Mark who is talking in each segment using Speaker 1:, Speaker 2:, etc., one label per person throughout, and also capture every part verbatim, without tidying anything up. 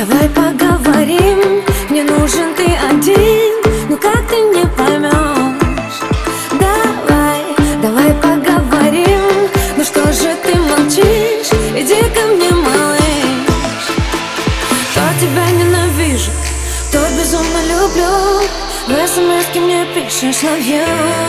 Speaker 1: давай поговорим. Мне нужен ты один, ну как ты не поймешь? Давай, давай поговорим. Ну что же ты молчишь? Иди ко мне, малыш. То тебя ненавижу, то безумно люблю. В смс-ке мне пишешь love you.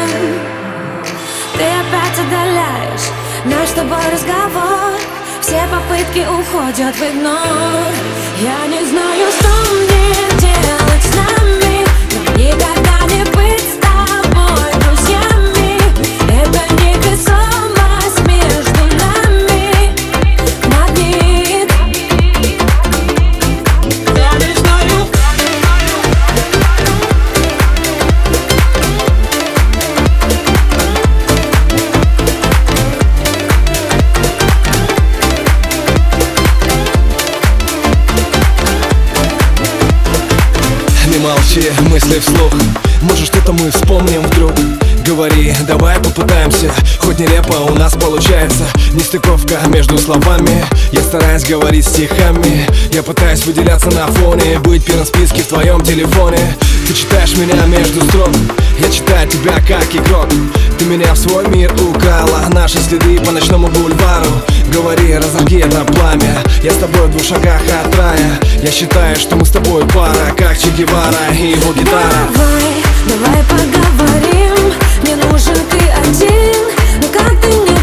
Speaker 1: Ты опять отдаляешь наш с тобой разговор. Все попытки уходят в игнор. Я не знаю, что мне делать с нами. Нам никогда не быть с тобой друзьями. Это невесомость между нами магнит. Я не знаю.
Speaker 2: Не молчи, мысли вслух. Может, что-то мы вспомним вдруг. Говори, давай попытаемся. Хоть нелепо у нас получается. Нестыковка между словами. Я стараюсь говорить стихами. Я пытаюсь выделяться на фоне. Быть в первом списке в твоем телефоне. Ты читаешь меня между строк. Я читаю тебя как игрок. Ты меня в свой мир украла. Наши следы по ночному бульвару. Говори, разожги это пламя. Я с тобой в двух шагах от рая. Я считаю, что мы с тобой пара, как Че Гевара и его гитара.
Speaker 1: Давай, давай поговорим. Мне нужен ты один, ну как ты не